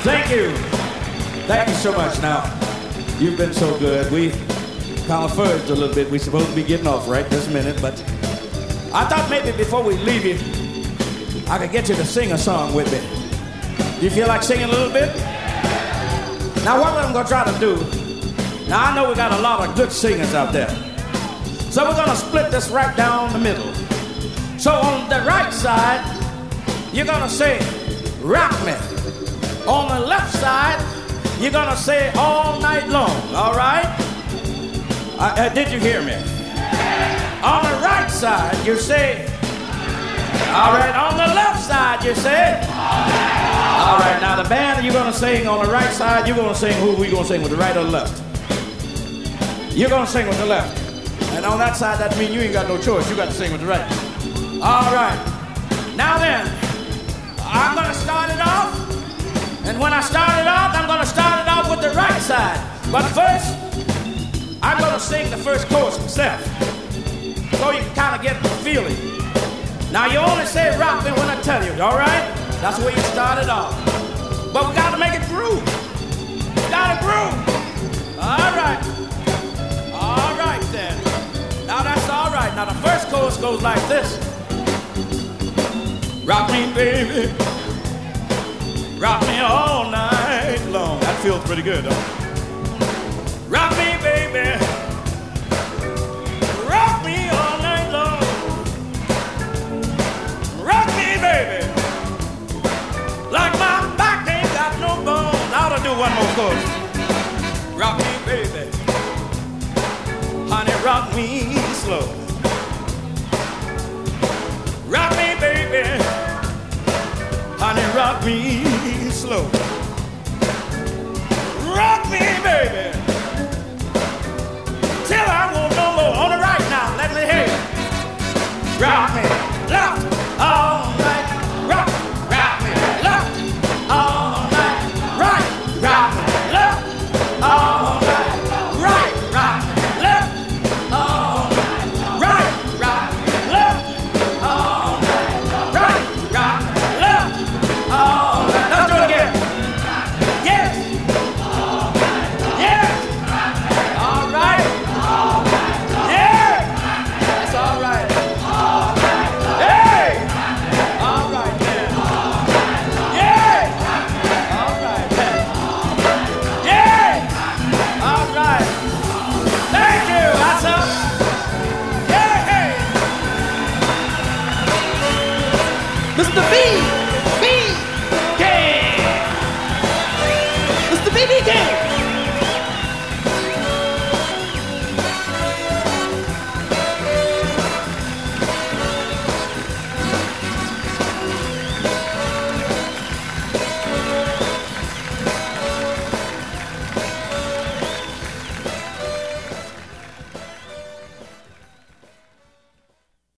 Thank you. Thank you so much. Now, you've been so good. We kind of fudged a little bit. We're supposed to be getting off right this minute, but I thought maybe before we leave you, I could get you to sing a song with me. Do you feel like singing a little bit? Now, what I'm going to try to do, now I know we got a lot of good singers out there. So we're going to split this right down the middle. So on the right side, you're going to say, rock me. On the left side, you're going to say all night long, all right? Did you hear me? On the right side, you say, all right. On the left side, you say, all right. Now the band you're going to sing on the right side, you're going to sing who we going to sing with the right or the left? You're going to sing with the left. And on that side, that means you ain't got no choice. You got to sing with the right. All right. Now then, I'm going to start it off. And when I start it off, I'm going to start it off with the right side. But first, I'm going to sing the first chorus myself, so you can kind of get the feeling. Now, you only say rock me when I tell you, all right? That's where you start it off. But we got to make it groove. We got to groove. All right. All right, then. Now, that's all right. Now, the first chorus goes like this. Rock me, baby. Rock me all night long. That feels pretty good, huh? Rock me, baby. Rock me all night long. Rock me, baby. Like my back ain't got no bones. I ought to do one more chorus. Rock me, baby. Honey, rock me slow. Rock me, baby. Honey, rock me slow. Rock me, baby.